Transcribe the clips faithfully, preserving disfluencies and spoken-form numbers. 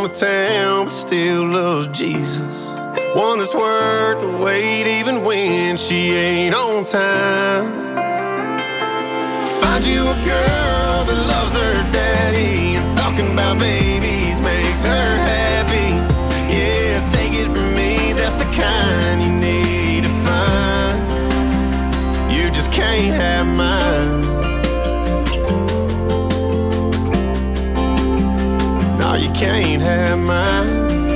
the town, but still loves Jesus. One that's worth the wait even when she ain't on time. Find you a girl that loves her daddy, and talking about babies makes her happy. Yeah, take it from me, that's the kind you need to find. You just can't have mine. No, you can't have mine.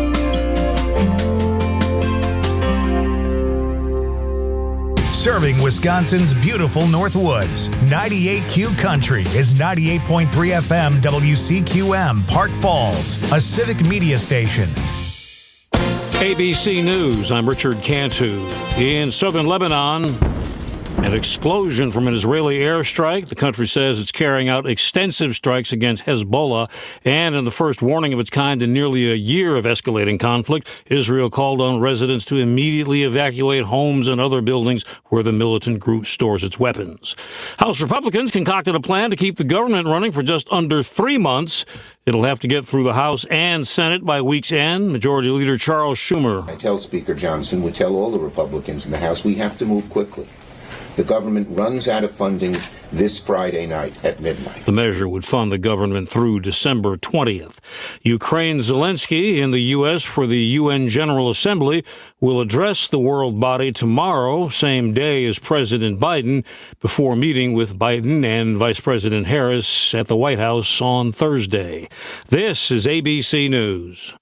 Serving Wisconsin's beautiful North Woods, ninety-eight Q Country is ninety-eight point three F M W C Q M, Park Falls, a civic media station. A B C News, I'm Richard Cantu. In southern Lebanon, an explosion from an Israeli airstrike. The country says it's carrying out extensive strikes against Hezbollah. And in the first warning of its kind in nearly a year of escalating conflict, Israel called on residents to immediately evacuate homes and other buildings where the militant group stores its weapons. House Republicans concocted a plan to keep the government running for just under three months. It'll have to get through the House and Senate by week's end. Majority Leader Charles Schumer. I tell Speaker Johnson, we tell all the Republicans in the House, we have to move quickly. The government runs out of funding this Friday night at midnight. The measure would fund the government through December twentieth. Ukraine's Zelensky in the U S for the U N General Assembly will address the world body tomorrow, same day as President Biden, before meeting with Biden and Vice President Harris at the White House on Thursday. This is A B C News.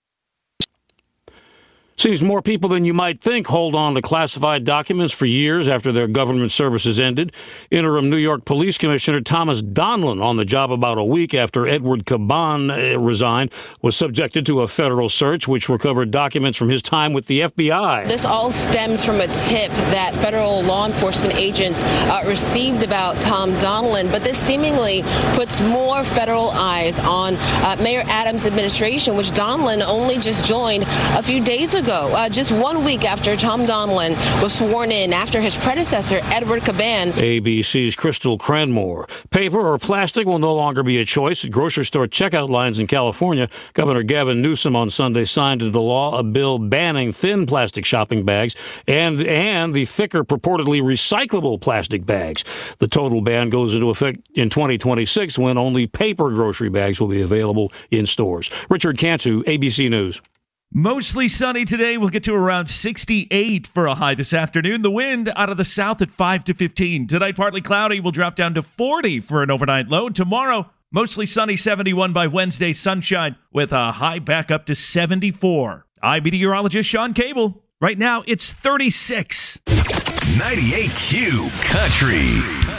Seems more people than you might think hold on to classified documents for years after their government services ended. Interim New York Police Commissioner Thomas Donlan, on the job about a week after Edward Caban resigned, was subjected to a federal search which recovered documents from his time with the F B I. This all stems from a tip that federal law enforcement agents uh, received about Tom Donlan, but this seemingly puts more federal eyes on uh, Mayor Adams' administration, which Donlan only just joined a few days ago. Uh, just one week after Tom Donlan was sworn in after his predecessor, Edward Caban. A B C's Crystal Cranmore. Paper or plastic will no longer be a choice at grocery store checkout lines in California. Governor Gavin Newsom on Sunday signed into law a bill banning thin plastic shopping bags and, and the thicker, purportedly recyclable plastic bags. The total ban goes into effect in twenty twenty-six when only paper grocery bags will be available in stores. Richard Cantu, A B C News. Mostly sunny today. We'll get to around sixty-eight for a high this afternoon. The wind out of the south at five to fifteen. Tonight, partly cloudy. We'll drop down to forty for an overnight low. Tomorrow, mostly sunny, seventy-one by Wednesday, sunshine with a high back up to seventy-four. I'm meteorologist Sean Cable. Right now, it's thirty-six. ninety-eight Q Country.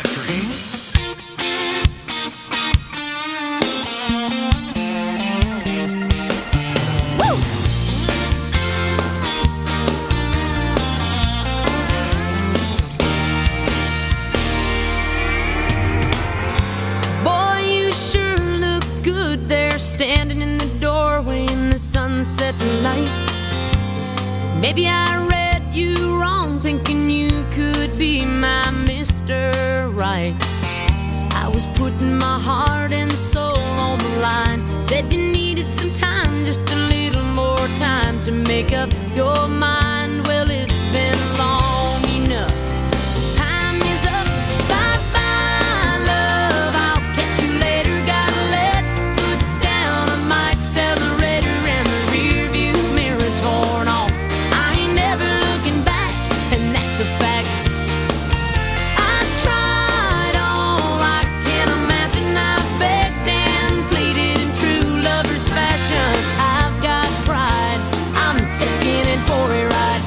Standing in the doorway in the sunset light. Maybe I read you wrong, thinking you could be my Mister Right. I was putting my heart and soul on the line. Said you needed some time, just a little more time to make up your mind. Well, it's been long enough. Time is up. Bye-bye, love. I'll catch you later. Gotta let foot down on my accelerator and the rear view mirror torn off. I ain't never looking back, and that's a fact. I tried all I can imagine. I begged and pleaded in true lover's fashion. I've got pride. I'm taking it for a ride.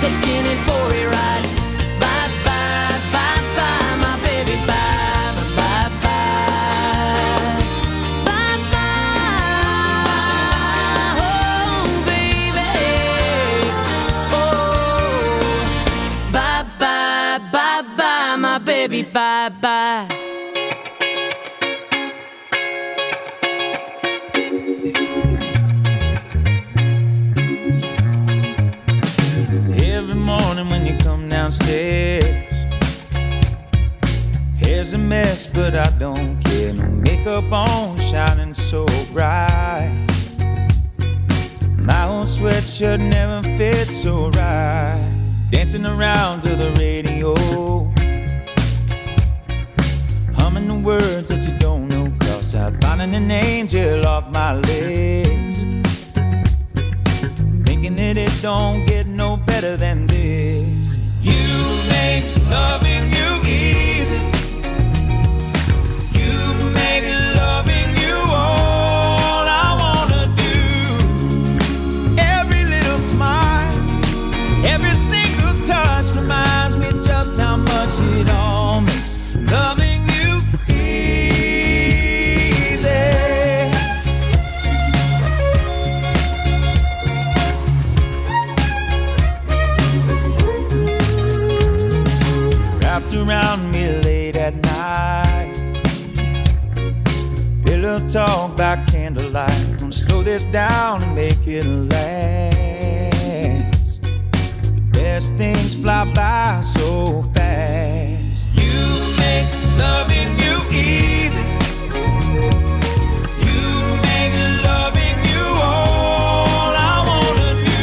taking it for a ride. Bye, bye, bye, bye, my baby, bye, bye, bye. Bye, bye, oh, baby. Oh, bye, bye, bye, bye, my baby, bye, bye. Every morning when you come downstairs, hair's a mess, but I don't care. No makeup on, shining so bright. My old sweatshirt never fits so right. Dancing around to the radio, humming the words that you don't know. Cross out, finding an angel off my list. Thinking that it don't get no better than this. You make loving you easy. You make loving you all I wanna do. Every little smile, every single touch reminds me just how much it all makes loving you easy. Wrapped around me late at night, pillow talk by candlelight. Gonna slow this down and make it last. The best things fly by so fast. You make loving you easy. You make loving you all I wanna do.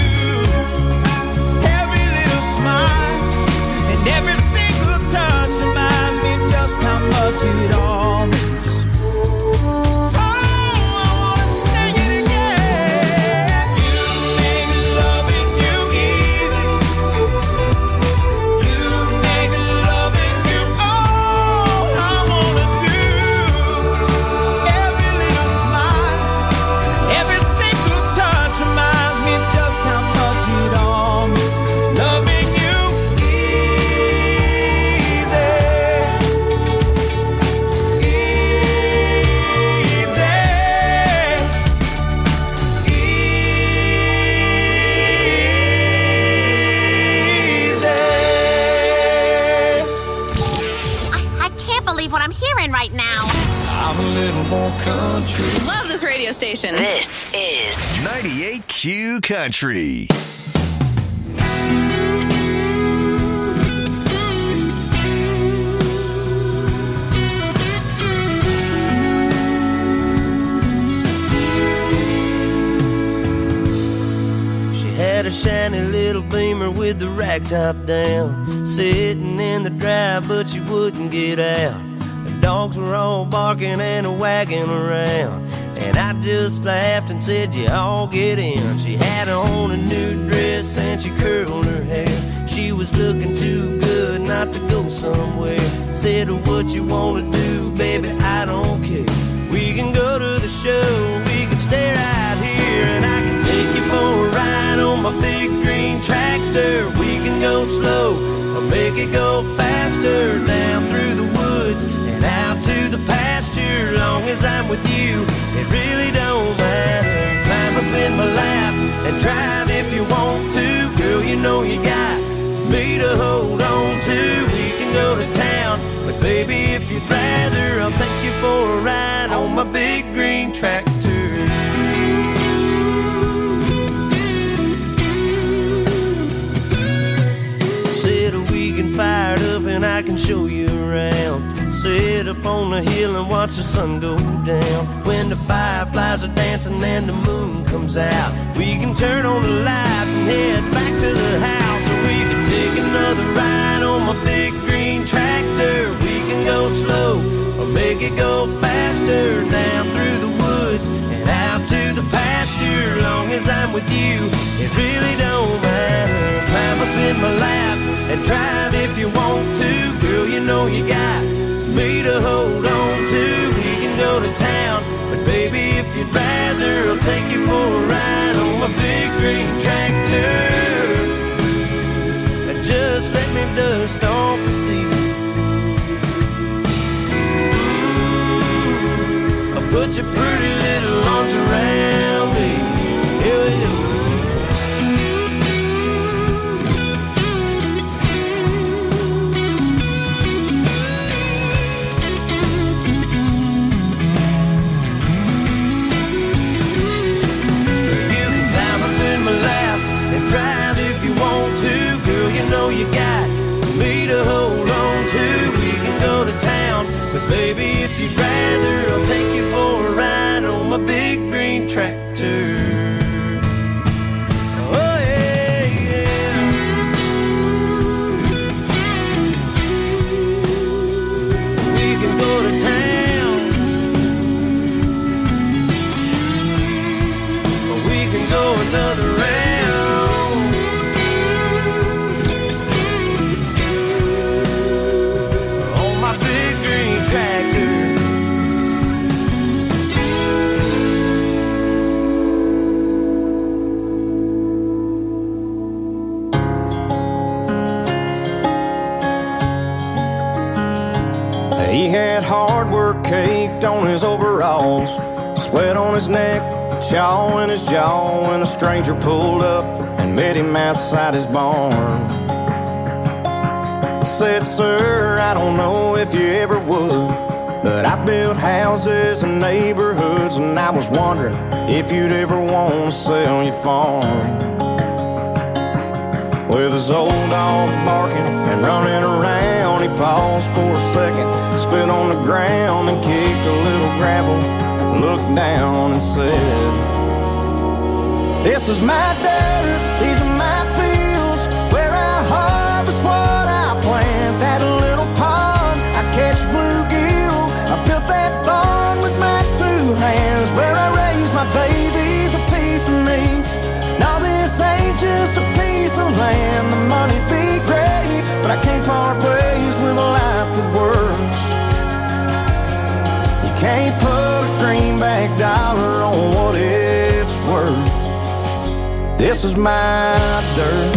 Every little smile and every single touch reminds me just how much it all means. Oh, I wanna sing it again. You make loving you easy. You make loving you all I wanna do. Every little smile, every single touch reminds me just how much it all means. Loving you easy. I, I can't believe what I'm hearing right now. I'm a little more country. Love this radio station. This is ninety-eight Q Country. She had a shiny little Beamer with the rack top down, sitting in the drive, but she wouldn't get out. The dogs were all barking and wagging around, and I just laughed and said, you all get in. She had on a new dress and she curled her hair. She was looking too good not to go somewhere. Said, what you wanna do, baby, I don't care. We can go to the show, we can stay right here, and I can take you for a ride on my big green tractor. We can go slow or make it go faster, down through the woods and out to the pasture. Long as I'm with you, it really don't matter. Climb up in my lap and drive if you want to. Girl, you know you got me to hold on to. We can go to town, but baby, if you'd rather, I'll take you for a ride on my big green tractor. Said we can fire it up and I can show you around. Sit up on the hill and watch the sun go down. When the fireflies are dancing and the moon comes out, we can turn on the lights and head back to the house. Or we can take another ride on my big green tractor. We can go slow or make it go faster, down through the woods and out to the pasture. Long as I'm with you, it really don't matter. Climb up in my lap and drive if you want to. Girl, you know you got me to hold on to. We can go to town, but baby, if you'd rather, I'll take you for a ride on my big green tractor. dust off the ceiling. Ooh, I'll put your pretty little arms around me. Hell yeah. Drive if you want to, girl, you know you got me to hold on to. We can go to town, but baby, if you'd rather, I'll take you for a ride on my big green tractor. Oh yeah, yeah. We can go to town, or we can go another round. He had hard work caked on his overalls, sweat on his neck, chaw in his jaw, when a stranger pulled up and met him outside his barn. Said, sir, I don't know if you ever would, but I built houses and neighborhoods, and I was wondering if you'd ever want to sell your farm. With his old dog barking and running around, he paused for a second, spit on the ground and kicked a little gravel, looked down and said, this is my dirt, these are my fields, where I harvest what I plant. That little pond, I catch bluegill, I built that barn with my two hands, where I raise my babies, a piece of me. Now this ain't just a piece of land, the money'd be great, but I can't part ways with a life that works. You can't put a greenback dollar on what it's worth. This is my dirt.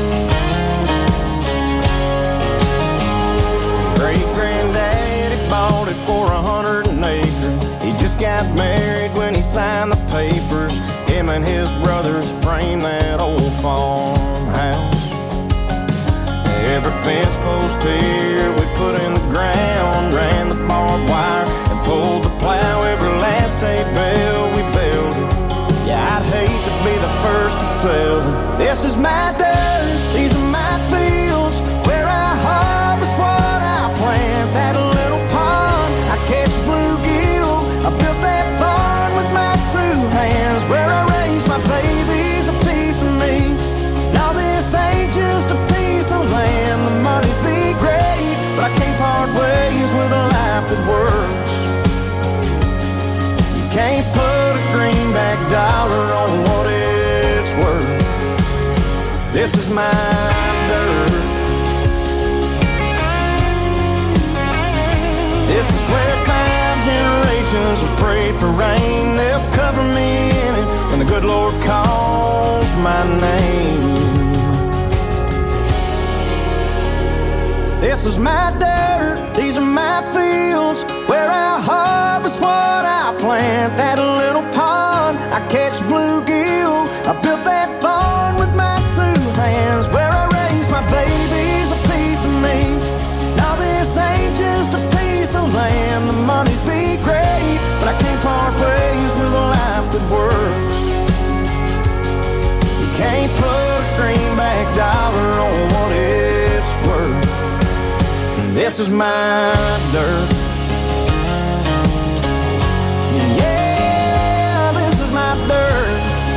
Great-granddaddy bought it for a hundred an acre. He just got married when he signed the papers. Him and his brothers framed that old farmhouse. Every fence post here we put in the ground, ran the barbed wire and pulled the plow. Every last hay bale we builded. Yeah, I'd hate to be the first to sell it. This is my dirt, these are my fields, where I harvest what I plant. That little pond, I catch bluegill, I built that barn with my two hands, where I raise my babies, a piece of me. Now this ain't just a piece of land, the money'd be great, but I can't part ways with a life that works. You can't put a greenback dollar on what it's worth. This is my dirt. This is where five generations have prayed for rain. They'll cover me in it when the good Lord calls my name. This is my dirt, these are my fields, where I harvest what I plant. That little pond, I catch bluegill, I built that barn with my two hands, where I raise my babies, a piece of me. Now this ain't just a piece of land, the money'd be great, but I can't part ways with a life that works. You can't put a greenback dollar on what it's worth. This is my dirt. Yeah, this is my dirt.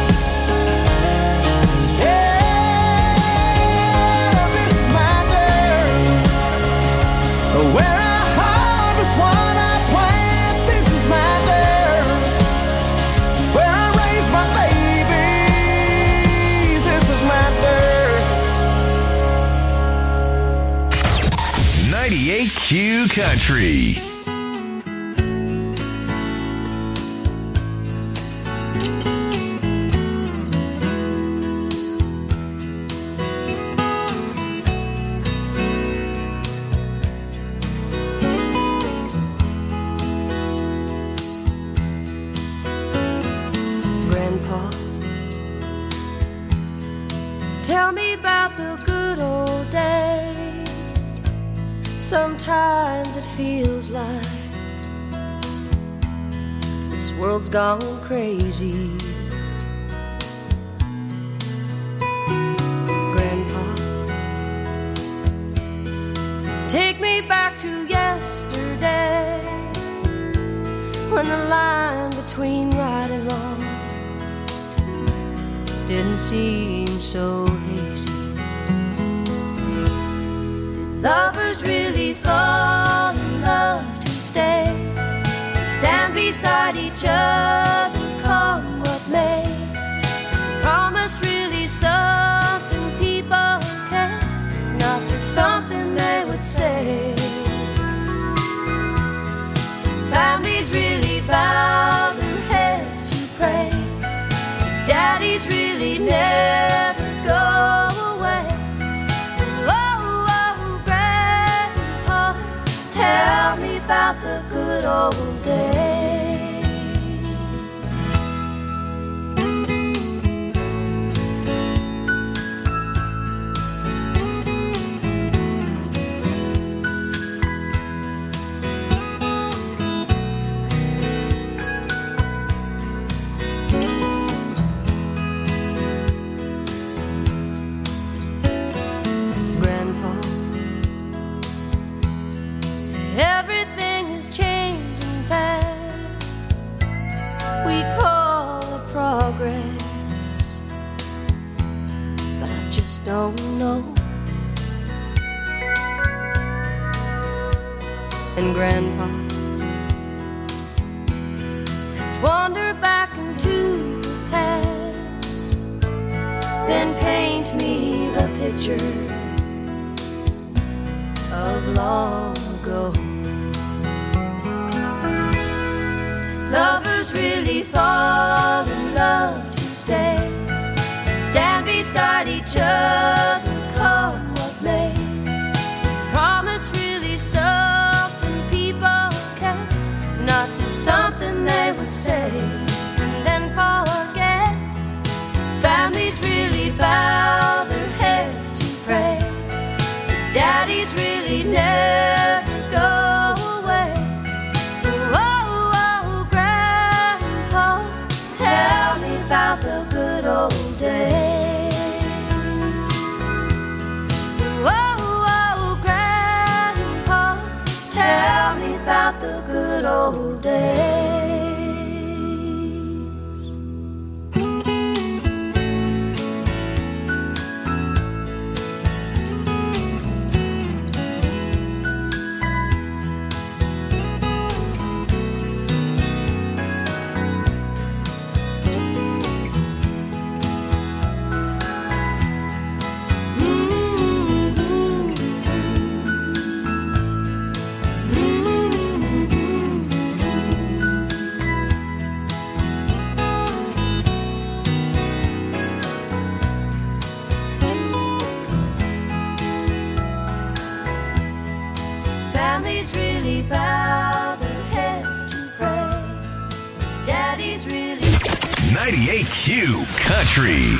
Yeah, this is my dirt. Where I harvest what I plant. This is my dirt. Where I raise my babies. This is my dirt. ninety-eight Q Country. Sometimes it feels like this world's gone crazy. Grandpa, take me back to yesterday, when the line between right and wrong didn't seem so hazy. Did lovers really fall in love to stay, stand beside each other, come what may? Is promise really something people can't, not just something they would say? Families really bow their heads to pray, daddies really never go away. Oh, oh, Grandpa, tell me about the good old days. Everything is changing fast. We call it progress, but I just don't know. And Grandpa, let's wander back into the past, then paint me the picture of long ago. Lovers really fall in love to stay, stand beside each other, come what may? Is promise really something people kept, not just something they would say and then forget? Families really bow their heads to pray, daddies really never go away. Oh, oh, Grandpa, tell me about the good old days. Oh, oh, Grandpa, tell me about the good old days. Families really bow their heads to pray, daddies really... ninety-eight Q Country.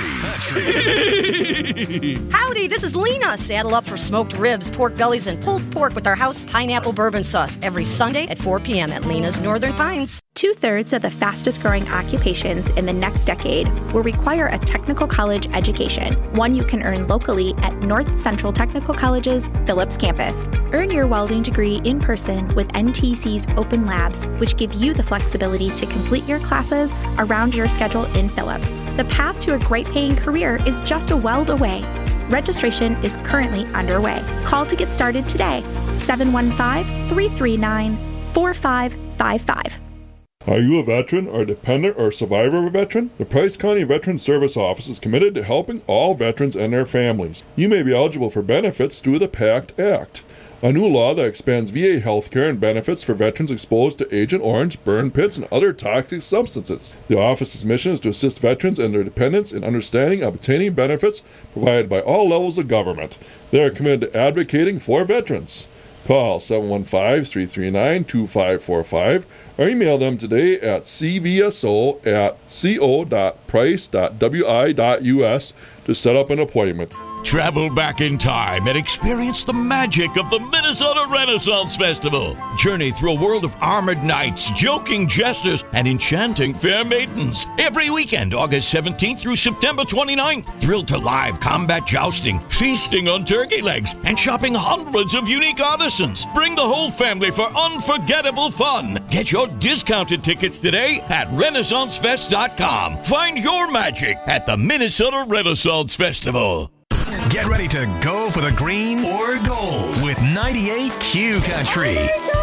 Howdy, this is Lena. Saddle up for smoked ribs, pork bellies, and pulled pork with our house pineapple bourbon sauce every Sunday at four p.m. at Lena's Northern Pines. Two-thirds of the fastest-growing occupations in the next decade will require a technical college education, one you can earn locally at North Central Technical College's Phillips campus. Earn your welding degree in person with N T C's open labs, which give you the flexibility to complete your classes around your schedule in Phillips. The path to a great-paying career is just a weld away. Registration is currently underway. Call to get started today, seven one five, three three nine, four five five five. Are you a veteran or dependent or survivor of a veteran? The Price County Veteran Service Office is committed to helping all veterans and their families. You may be eligible for benefits through the PACT Act, a new law that expands V A health care and benefits for veterans exposed to Agent Orange, burn pits, and other toxic substances. The office's mission is to assist veterans and their dependents in understanding and obtaining benefits provided by all levels of government. They are committed to advocating for veterans. Call seven one five, three three nine, two five four five or email them today at c v s o at co dot price dot w i dot u s to set up an appointment. Travel back in time and experience the magic of the Minnesota Renaissance Festival. Journey through a world of armored knights, joking jesters, and enchanting fair maidens. Every weekend, August seventeenth through September twenty-ninth. Thrilled to live combat jousting, feasting on turkey legs, and shopping hundreds of unique artisans. Bring the whole family for unforgettable fun. Get your discounted tickets today at Renaissance Fest dot com. Find your magic at the Minnesota Renaissance Festival. Get ready to go for the green or gold with ninety-eight Q Country.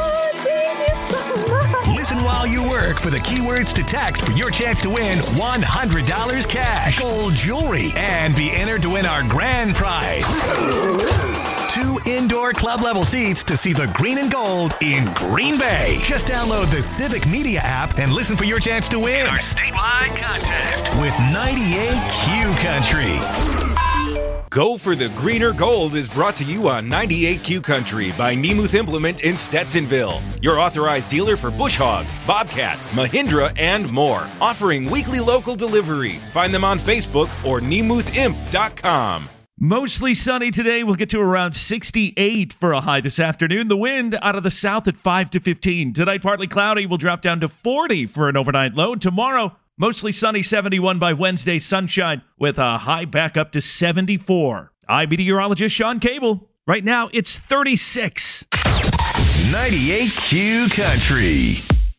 Listen while you work for the keywords to text for your chance to win one hundred dollars cash, gold jewelry, and be entered to win our grand prize. Two indoor club level seats to see the green and gold in Green Bay. Just download the Civic Media app and listen for your chance to win our statewide contest with ninety-eight Q Country. Go for the Greener Gold is brought to you on ninety-eight Q Country by Nemuth Implement in Stetsonville. Your authorized dealer for Bush Hog, Bobcat, Mahindra, and more. Offering weekly local delivery. Find them on Facebook or nemuth imp dot com. Mostly sunny today. We'll get to around sixty-eight for a high this afternoon. The wind out of the south at five to fifteen. Tonight, partly cloudy. We'll drop down to forty for an overnight low. Tomorrow, mostly sunny, seventy-one by Wednesday, sunshine with a high back up to seventy-four. I'm meteorologist Sean Cable. Right now, it's thirty-six. ninety-eight Q Country.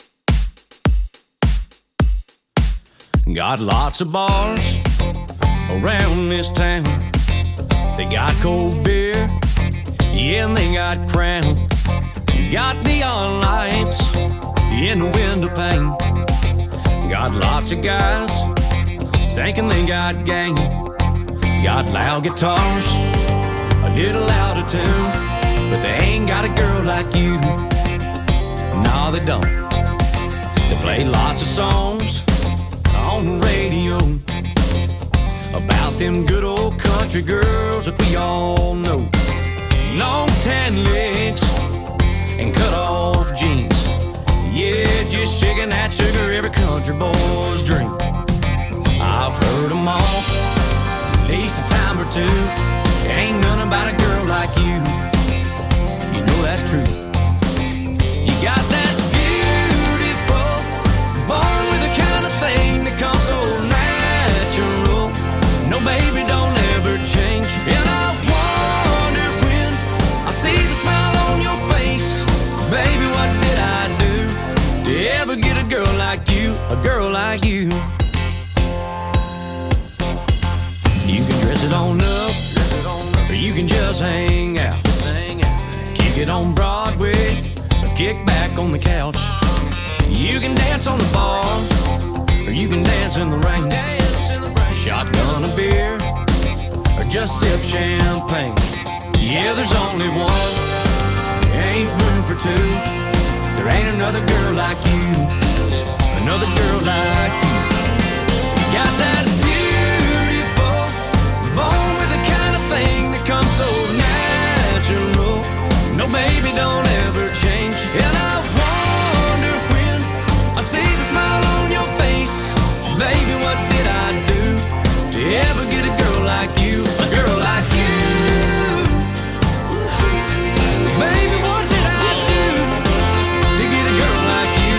Got lots of bars around this town. They got cold beer, yeah, and they got Crown. Got neon lights in the window pane. Got lots of guys thinking they got game. Got loud guitars, a little out of tune, but they ain't got a girl like you. No, they don't. They play lots of songs on the radio about them good old country girls that we all know. Long tan legs and cut off jeans. Yeah, just shaking that sugar, every country boy's dream. I've heard them all, at least a time or two. Ain't none about a girl like you. You know that's true. You got that beautiful, born with the kind of thing that comes so natural. No, baby, don't ever change. And I wonder when I see the smile on your face, baby, what did I do to ever get a girl like you, a girl like you? You can dress it on up, or you can just hang out. Kick it on Broadway, or kick back on the couch. You can dance on the bar, or you can dance in the rain. Shotgun a beer, or just sip champagne. Yeah, there's only one, ain't room for two. There ain't another girl like you, another girl like you. You got that beautiful, born with the kind of thing that comes so natural. No, baby, don't ever change. And I wonder when I see the smile on your face, baby, what did I do to ever get a girl like you, a girl like you? Baby, what did I do to get a girl like you?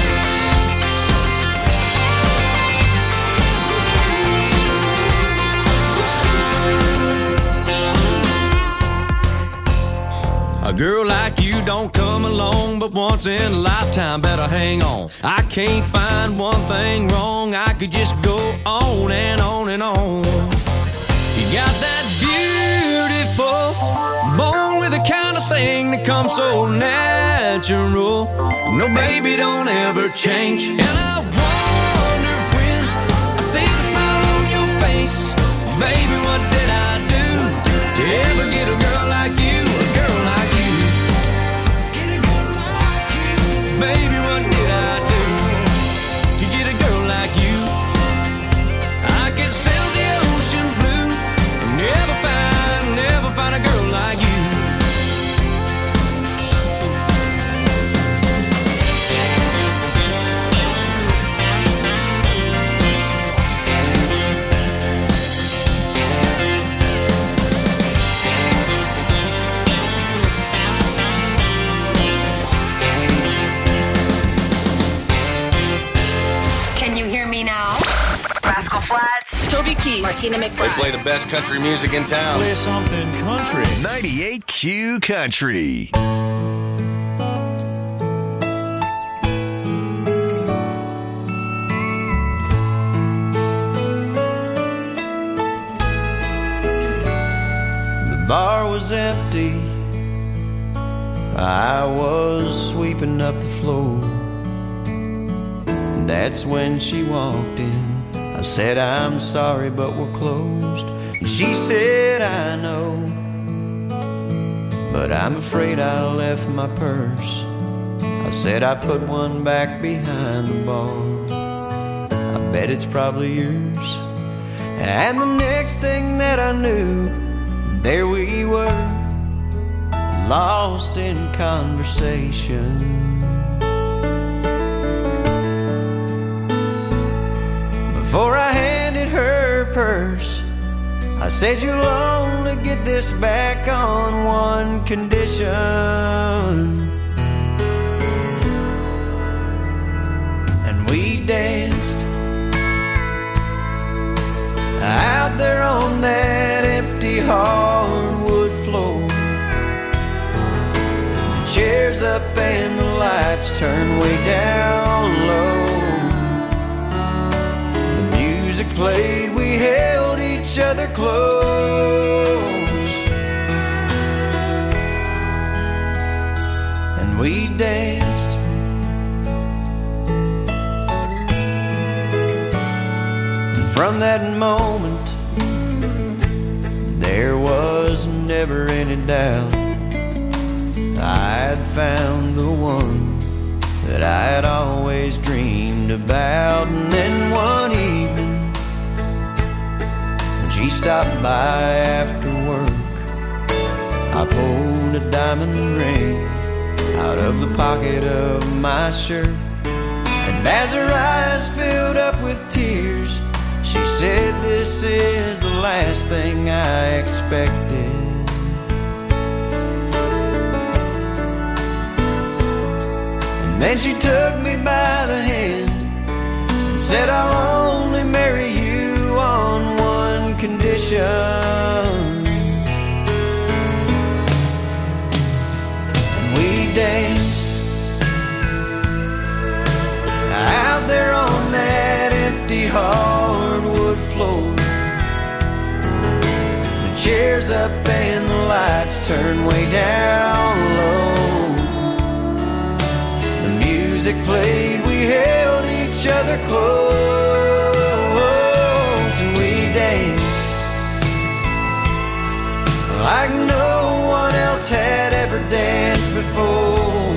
A girl like you don't come along but once in a lifetime, better hang on. I can't find one thing wrong, I could just go on and on and on. You got that beautiful, born with the kind of thing that comes so natural. No, baby, don't ever change. And I wonder when I see the smile on your face, baby, what did I do to ever get a girl like you, a girl like you? Baby, what did I do to get a girl like you? I could sail the ocean blue and never find, never find a girl like you. G. Martina They McBride. play the best country music in town. Play something country. ninety-eight Q Country. The bar was empty. I was sweeping up the floor. And that's when she walked in. I said, I'm sorry, but we're closed. And she said, I know, but I'm afraid I left my purse. I said, I put one back behind the bar. I bet it's probably yours. And the next thing that I knew, there we were, lost in conversation. Before I handed her purse, I said, you'll only get this back on one condition. And we danced out there on that empty hardwood floor. The chairs up and the lights turned way down low. The music played, we held each other close. And we danced. And from that moment, there was never any doubt I'd found the one that I had always dreamed about. And then one evening, when she stopped by after work, I pulled a diamond ring out of the pocket of my shirt. And as her eyes filled up with tears, she said, this is the last thing I expected. And then she took me by the hand and said, I'll only marry you on one condition. And we danced out there on that empty hardwood floor. The chairs up and the lights turned way down low. The music played, we held each other close. And we danced like no one else had ever danced before.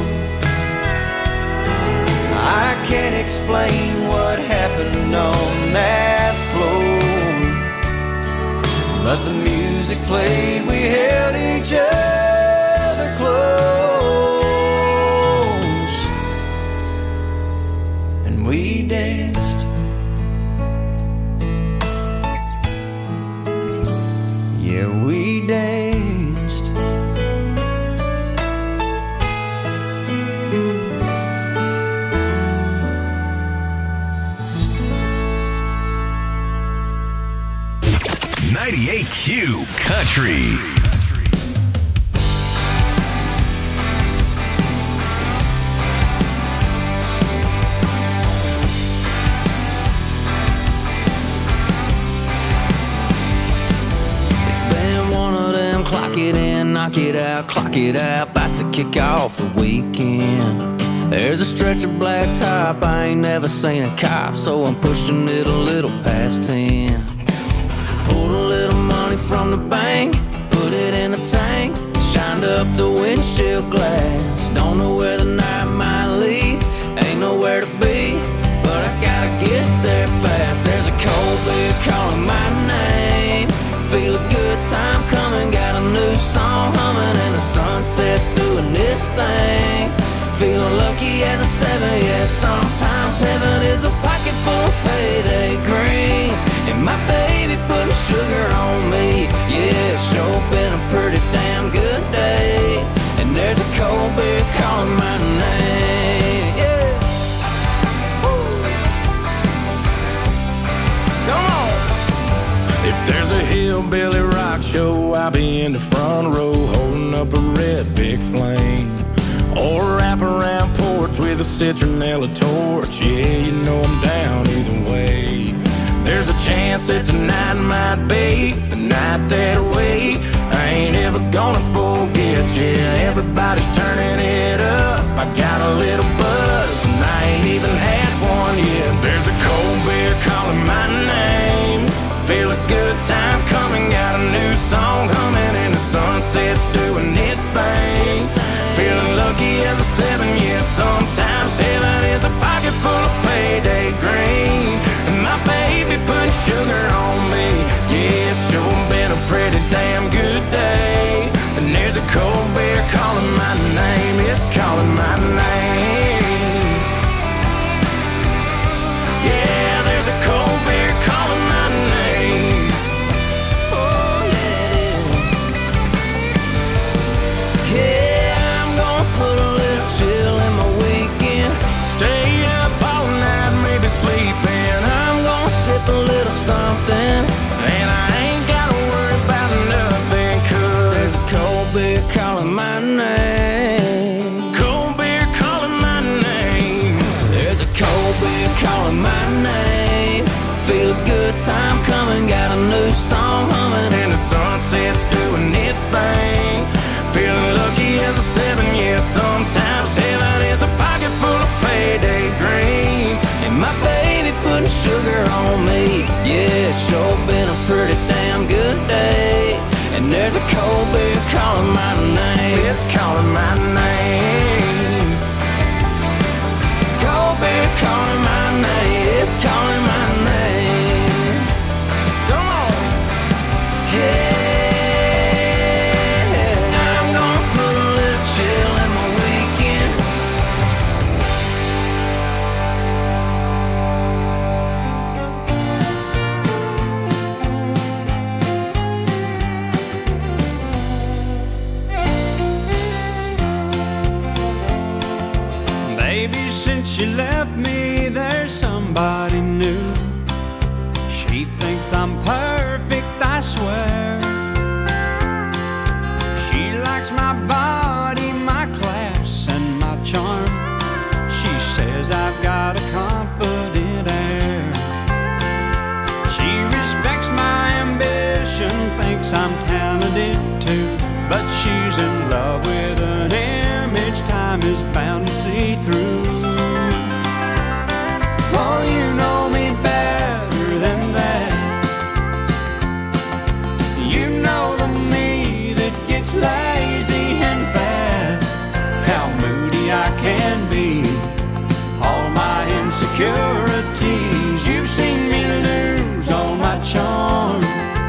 I can't explain what happened on that floor, but the music played, we held each other close. And we danced. Yeah, we danced. ninety-eight Q Country. It's been one of them clock it in, knock it out, clock it out, about to kick off the weekend. There's a stretch of black top, I ain't never seen a cop, so I'm pushing it a little past ten. Pulled a little money from the bank, put it in a tank, shined up the windshield glass. Don't know where the night might lead, ain't nowhere to be, but I gotta get there fast. There's a cold beer calling my name, feel a good time coming, got a new song humming, and the sunset's doing this thing. Feeling lucky as a seven, yeah, sometimes heaven is a pocket full of payday green. And my baby putting sugar on me, yeah, it's sure been a pretty damn good day. And there's a cold beer calling my name, yeah. Woo. Come on. up a red big flame. Or wrap around porch with a citronella torch. Yeah, you know I'm down either way. There's a chance that tonight might be the night that way. I ain't ever gonna forget, yeah. Everybody's turning it up. I got a little buzz and I ain't even had one yet. There's a cold beer calling my name. Feel a good time coming, got a new song humming, and the sunset's doing its thing. Feeling lucky as a seven, yeah. Sometimes heaven is a pocket full of payday green. And my baby putting sugar on me. Yeah, it's sure been a pretty damn good day. And there's a cold beer calling my name. It's calling my name. Yeah, there's a cold beer calling my name. Oh, yeah, it is. Yeah, I'm gonna put a little chill in my weekend. Stay up all night, maybe sleeping. I'm gonna sip a little something, and I ain't gotta worry about nothing, 'cause there's a cold beer calling my name. Cold beer calling my name. There's a cold beer calling my name. Feel a good time coming, got a new song humming, and the sunset's doing its thing. Feeling lucky as a seven, yeah. Sometimes heaven is a pocket full of payday green. And my baby putting sugar on me. Yeah, it's sure been a pretty damn good day. And there's a cold beer calling my name. It's calling my name. Cold beer calling my name. It's calling my name. Come on. Yeah. Since you left me, there's somebody new. She thinks I'm perfect, I swear. She likes my body, my class, and my charm. She says I've got a confident air. She respects my ambition, thinks I'm talented too. But she's in love with an image time is bound to see through. Oh, you know me better than that. You know the me that gets lazy and fat. How moody I can be, all my insecurities. You've seen me lose all my charm.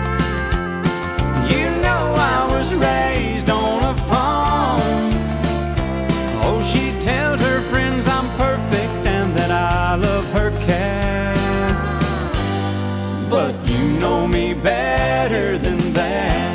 You know I was raised on a farm. Oh, she tells her friends I'm perfect and that I love her cat. But you know me better than that.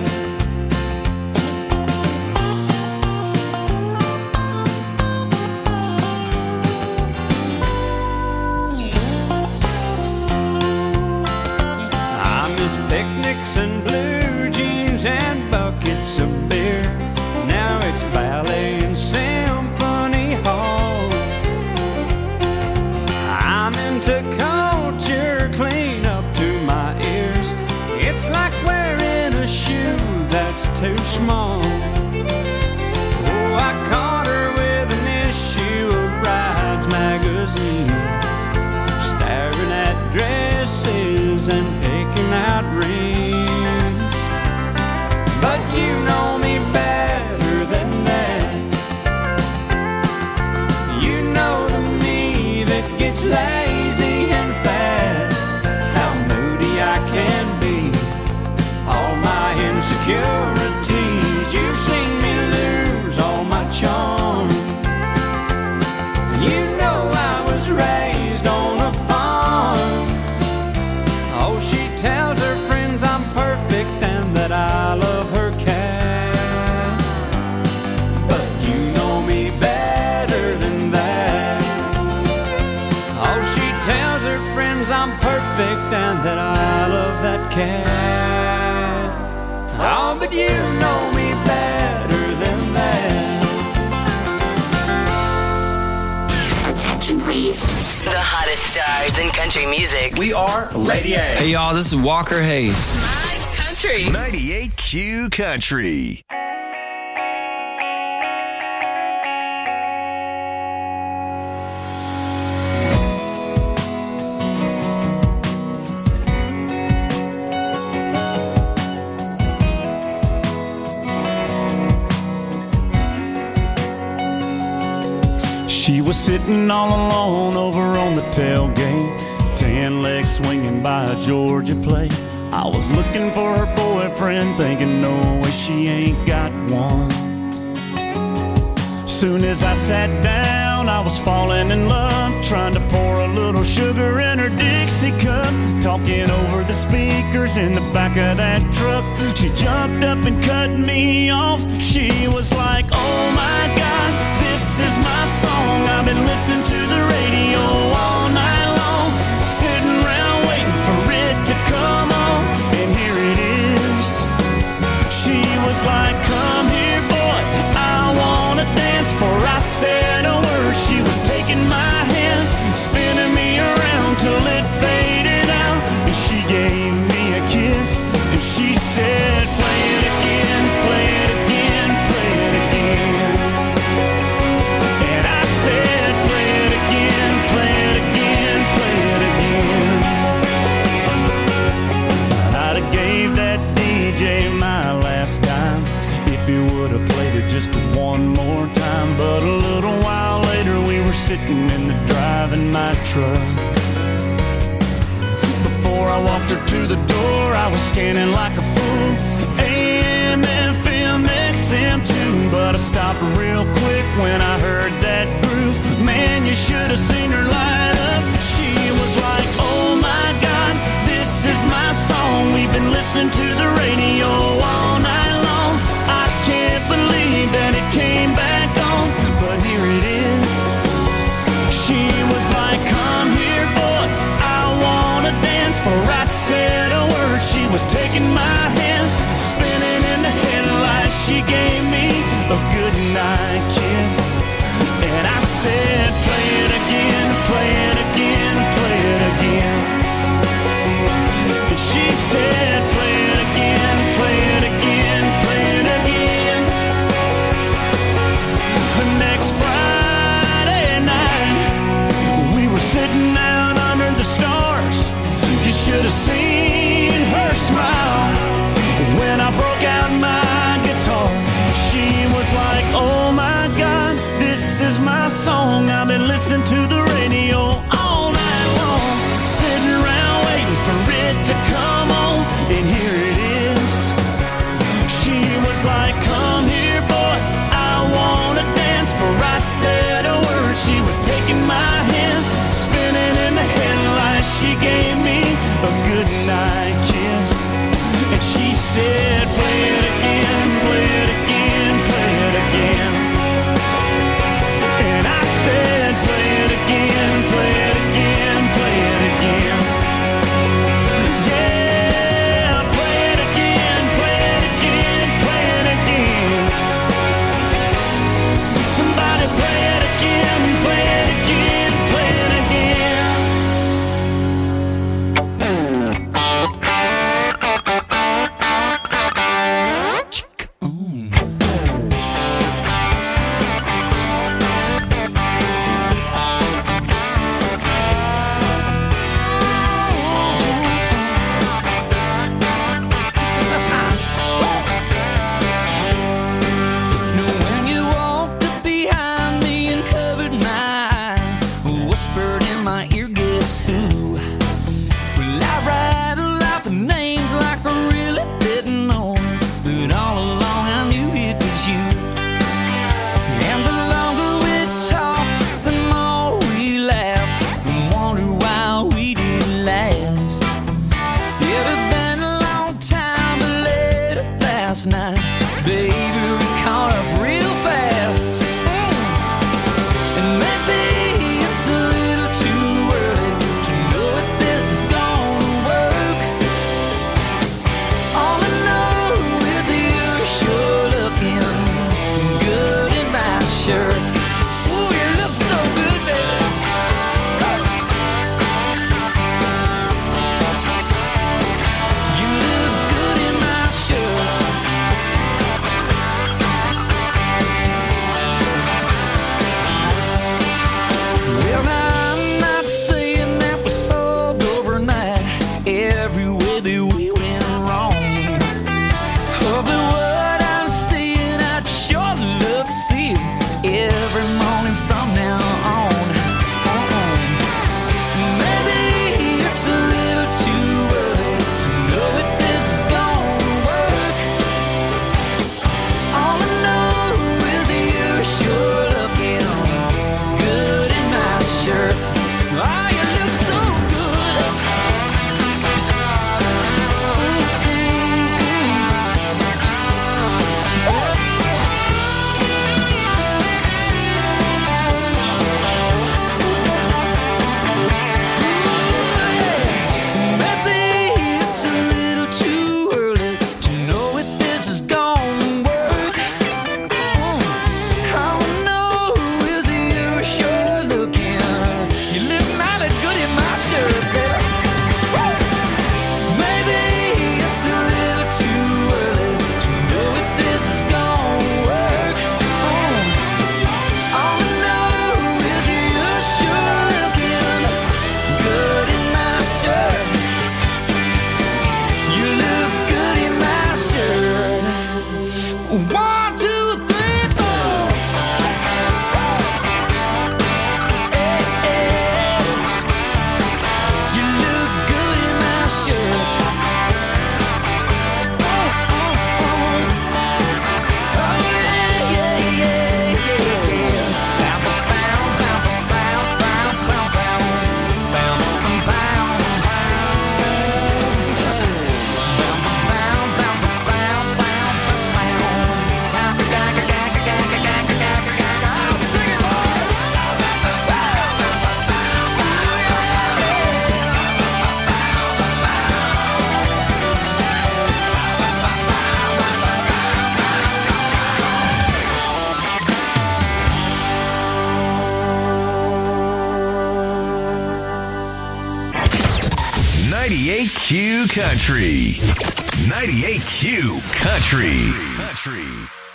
I miss picnics and blue jeans and buckets of beer. Now it's ballet and symphony hall. I'm into culture, clean up to my ears. It's like wearing a shoe that's too small. Oh, I caught her with an issue of Brides magazine, staring at dresses and picking out rings. But you know me better than that. You know the me that gets lazy and fat. How moody I can be, all my insecurities. You've seen me lose all my charm. You know I was raised on a farm. Oh, she tells her friends I'm perfect and that I love her cat. But you know me better than that. Oh, she tells her friends I'm perfect and that I love that cat. Oh, but you know me better than music. We are Lady A. Hey, y'all, this is Walker Hayes. Country. ninety-eight Q Country. She was sitting all alone over on the tailgate, tan legs swinging by a Georgia plate. I was looking for her boyfriend, thinking no way she ain't got one. Soon as I sat down, I was falling in love, trying to pour a little sugar in her Dixie cup, talking over the speakers in the back of that truck. She jumped up and cut me off. She was like, oh my God, this is my song. I've been listening to the radio all night long, sitting around waiting for it to come on, and here it is. She was like, come here, boy, I wanna dance. For I said a word, she was taking my hand, spinning me around till it faded out, and she gave me a kiss, and she said, play it again, play it again, play it again. And I said, play it again, play it again, play it again. I'd have gave that D J my last dime if he would have played it just one more time. But a little while later we were sitting in the driving my truck. Before I walked her to the door, I was scanning like a fool, A M, F M, X M too. But I stopped real quick when I heard that groove. Man, you should have seen her light up. She was like, oh my God, this is my song. We've been listening to the radio all night long. I can't believe that it came back on, but here it is. She was like, come here, boy, I wanna dance. For I said a word, she was taking my hand, spinning in the headlights. She gave me a good night kiss, and I said, play it again, play it again, play it again. And she said, play it again, play it again, play it again. The next Friday night, we were sitting out under the stars. You should have seen her smile Q Country. ninety-eight Q Country. Country.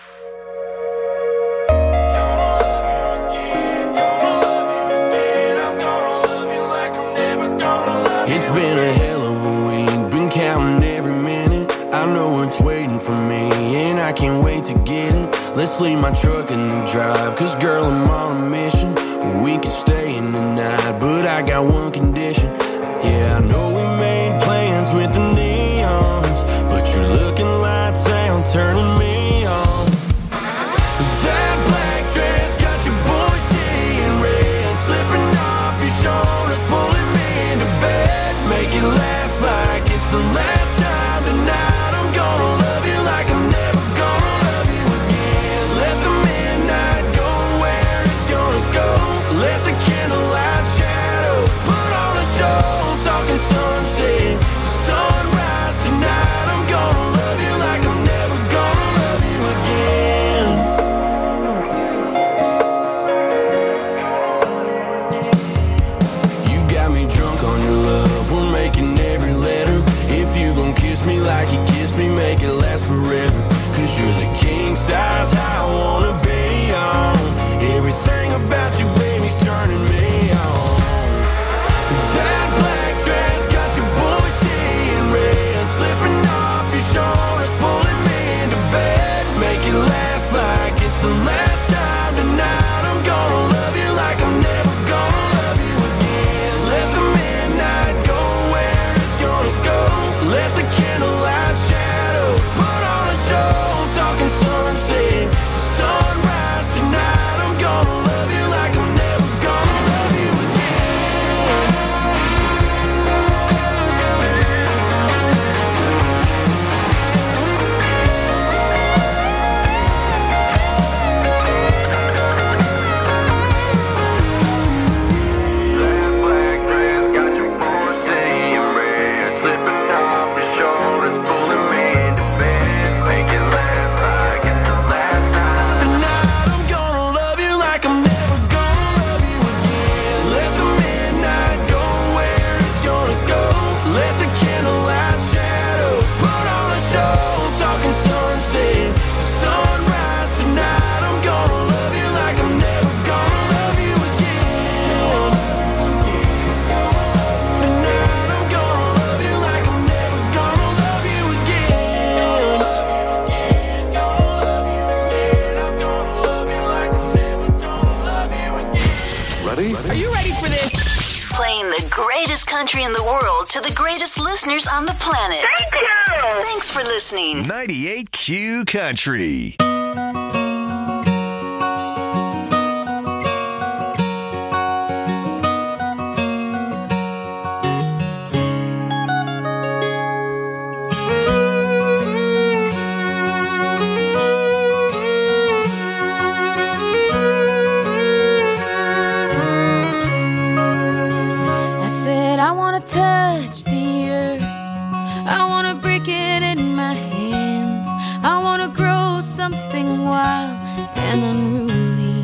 It's been a hell of a week, been counting every minute. I know it's waiting for me, and I can't wait to get it. Let's leave my truck in the drive, cause girl, I'm on a mission. We could stay in the night, but I got one condition. Yeah, I know we made plans with the neons, but you're looking lights out, turning me on. That black dress got your boy seeing red, slipping off your shoulders, pulling me into bed. Make it last like it's the last time tonight. I'm gonna love you like I'm never gonna love you again. Let the midnight go where it's gonna go. Let the candlelight shadows put on a show. Talking sunset, sunrise tonight. I'm gonna love you like I'm never gonna love you again. You got me drunk on your love, we're making every letter. If you gon' kiss me like you kissed me, make it last forever. Cause you're the king size I wanna be on. Everything about you, baby's turning me on. That black dress got your boy seeing red, slipping off your shoulders, pulling me into bed. Make it last like it's the last time tonight. I'm gonna love you like I'm never gonna love you again. Let the midnight go where it's gonna go. Let the candlelight shadows put on a show. Talking sunset, sunrise tonight. I'm gonna love you like I'm never gonna love you again. Are you ready for this? Playing the greatest country in the world to the greatest listeners on the planet. Thank you! Thanks for listening. ninety-eight Q Country. I said I wanna touch the earth, I wanna break it in my hands, I wanna grow something wild and unruly.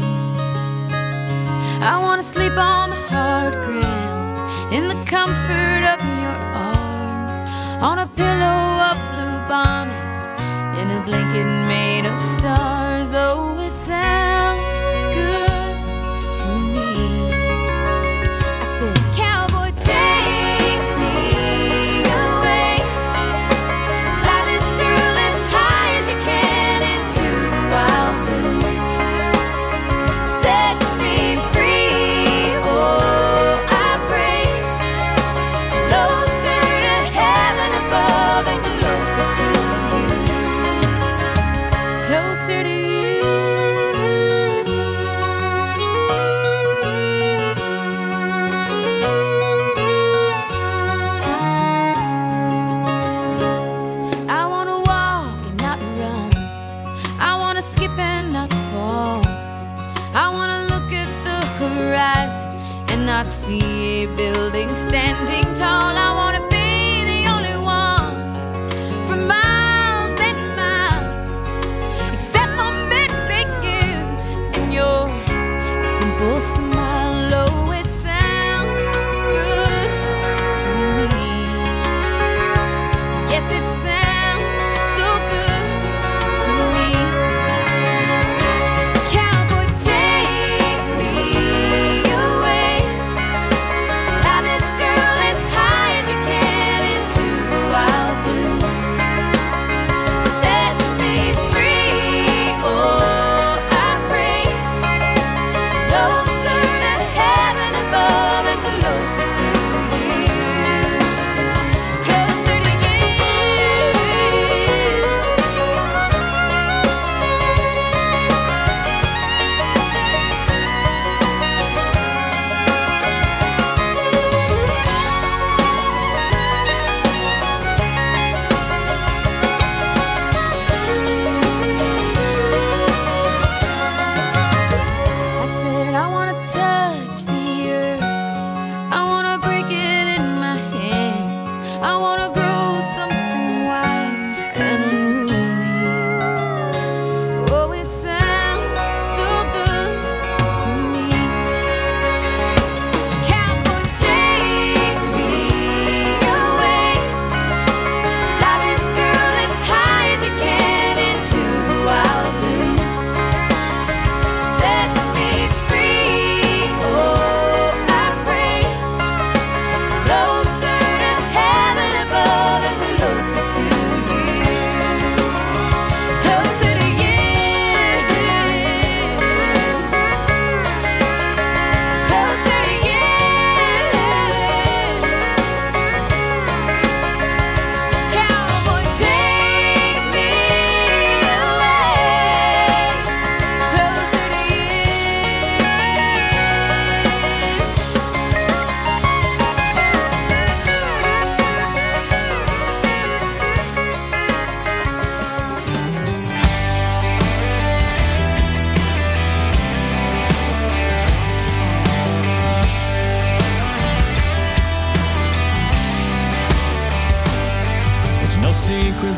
I wanna sleep on the hard ground in the comfort of your arms, on a pillow of blue bonnets, in a blanket made of stars. Oh, it sounds good to me. I said, cowboy, take me away, fly this girl as high as you can into the wild blue, set me free. Oh, I pray, closer to heaven above and closer to you, closer to you. I wanna walk and not run, I wanna skip and not fall, I wanna look at the horizon and not see a building standing tall. I wanna be the only one for miles and miles, except for maybe you and your simple smile. Oh, it sounds good to me.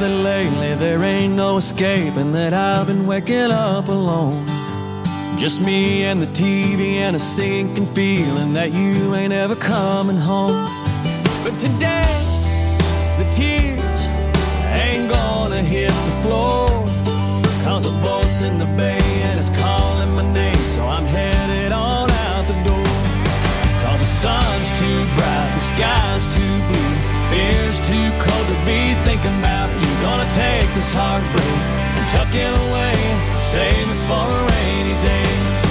that lately there ain't no escaping that I've been waking up alone. Just me and the T V and a sinking feeling that you ain't ever coming home. But today, the tears ain't gonna hit the floor, 'cause the boat's in the bay and it's calling my name, so I'm headed on out the door. 'Cause the sun's too bright, the sky's too blue, beer's too cold to be thinking about you. Gonna take this heartbreak and tuck it away, save it for a rainy day.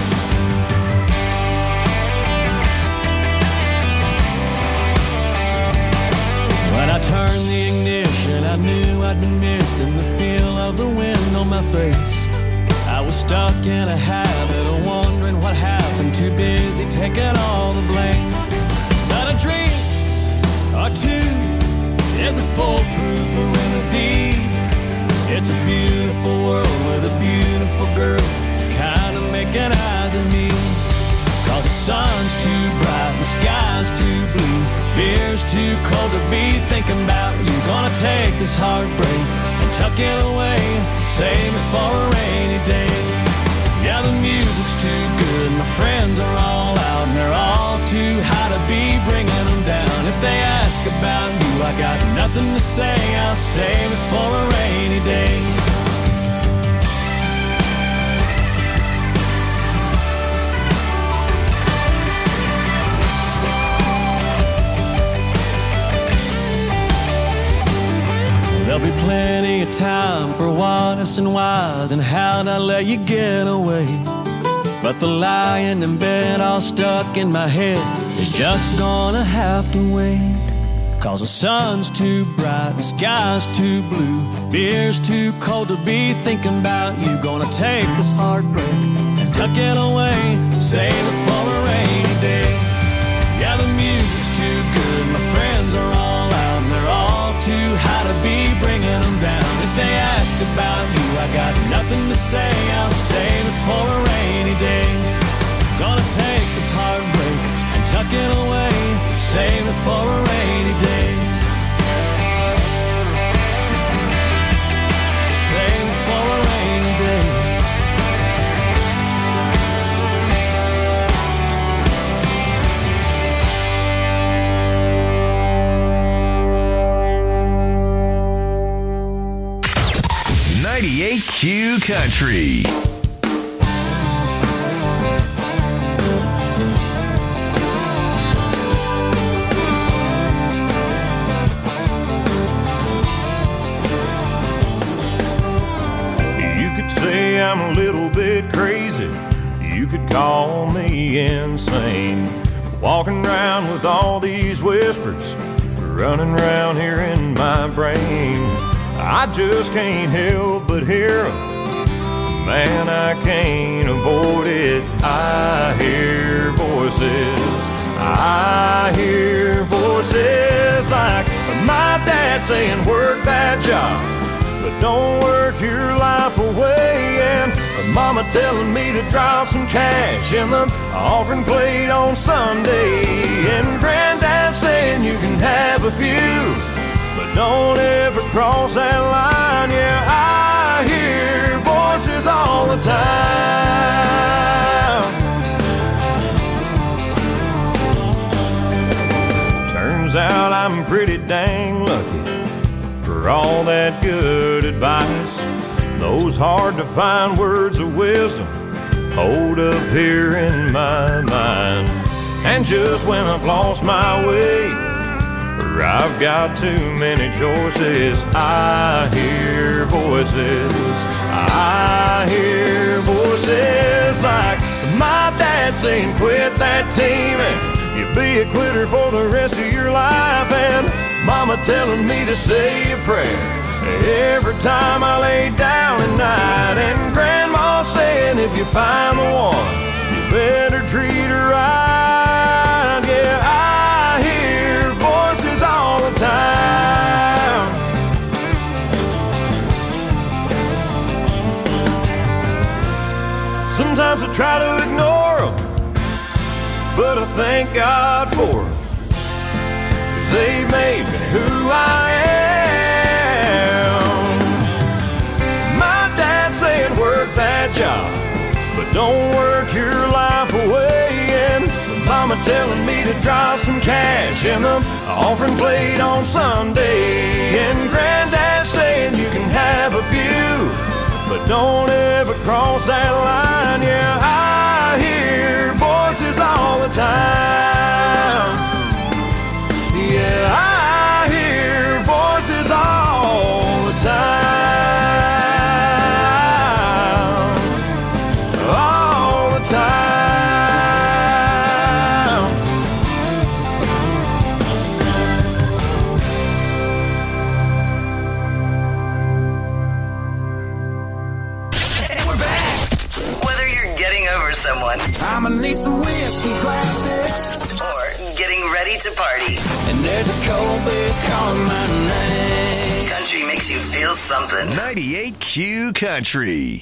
When I turned the ignition, I knew I'd been missing the feel of the wind on my face. I was stuck in a habit of wondering what happened, too busy taking all the blame. Not a dream or two is a foolproof remedy. It's a beautiful world with a beautiful girl kind of making eyes at me. 'Cause the sun's too bright, the sky's too blue, beer's too cold to be thinking about you. Gonna take this heartbreak and tuck it away, save it for a rainy day. Yeah, the music's too good, my friends are all out, and they're all too high to be bringing them down. If they ask about you, I got nothing to say, I'll save it for a rainy day. There'll be plenty of time for what ifs and whys and how'd I let you get away. But the lying in bed all stuck in my head is just gonna have to wait. 'Cause the sun's too bright, the sky's too blue, beer's too cold to be thinking about you. Gonna take this heartbreak and tuck it away, save it for a rainy day. Yeah, the music's too good, my friends are all out, and they're all too high to be bringing them down. If they ask about you, I got nothing to say, I'll save it for a rainy day. Gonna take this heartbreak and tuck it away, save it for a rainy day. Save it for a rainy day. ninety-eight Q Country. You could say I'm a little bit crazy, you could call me insane, walking around with all these whispers running around here in my brain. I just can't help but hear them. Man, I can't avoid it. I hear voices. I hear voices like my dad saying, work that job, but don't work your life away. And mama telling me to drop some cash in the offering plate on Sunday. And granddad saying you can have a few, but don't ever cross that line. Yeah, I hear voices all the time. Turns out I'm pretty dang lucky for all that good advice. Those hard to find words of wisdom hold up here in my mind. And just when I've lost my way, or I've got too many choices, I hear voices. I hear voices like my dad saying, quit that team and you'll be a quitter for the rest of your life. And mama telling me to say a prayer every time I lay down at night. And grandma saying, if you find the one, you better treat her right. Yeah, I hear voices all the time. Sometimes I try to ignore them, but I thank God for them, 'cause they made me who I am. job, but don't work your life away. And mama telling me to drop some cash in the offering plate on Sunday. And granddad saying you can have a few, but don't ever cross that line. Yeah, I hear voices all the time. Yeah, I hear voices all the time. All the time. Someone. I'ma need some whiskey glasses. Or getting ready to party. And there's a cold beer calling my name. Country makes you feel something. ninety-eight Q Country.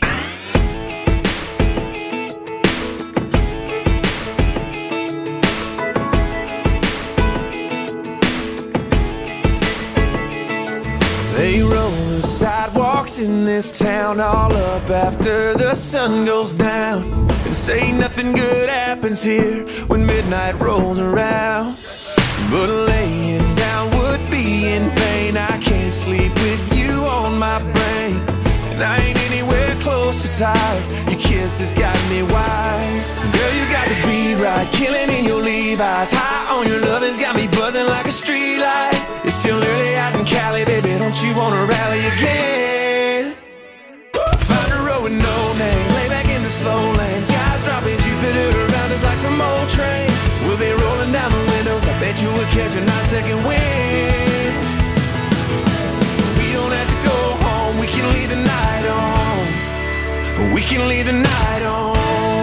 They roll the sidewalks in this town all up after the sun goes down, and say nothing good happens here when midnight rolls around. But laying down would be in vain. I can't sleep with you on my brain, and I ain't anywhere close to tired. Your kiss has got me wired. Girl, you got the beat right, killing in your Levi's. High on your love has got me buzzing like a street light. It's still early out in Cali, baby, don't you wanna rally again? Find a road with no name, lay back in the slow lane. Skies dropping, Jupiter around us like some old train. We'll be rolling down the windows, I bet you will catch a nice second wind. We don't have to go home, we can leave the night on. We can leave the night on.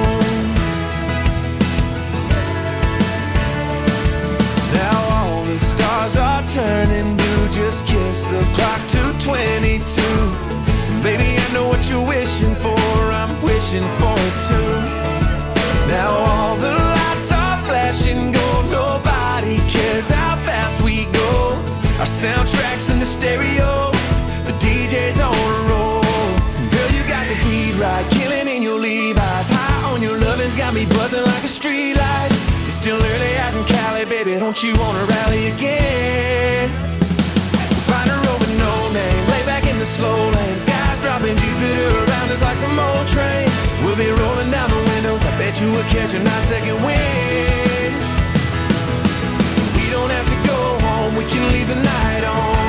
Now all the stars are turning blue. Just kiss the clock to twenty-two. Baby, I know what you're wishing for, I'm wishing for it too. Now all the lights are flashing gold. Nobody cares how fast we go. Our soundtrack's in the stereo, the D J's on a roll. Girl, you got the beat right, killing in your Levi's. High on your love has got me buzzing like a street light. It's still early out in Cali, baby, don't you wanna rally again? Find a road with no name, lay back in the slow lane. Skies dropping, Jupiter around us like some old train. We'll be rolling down the windows, I bet you will catch a nice second wind. We don't have to go home, we can leave the night on.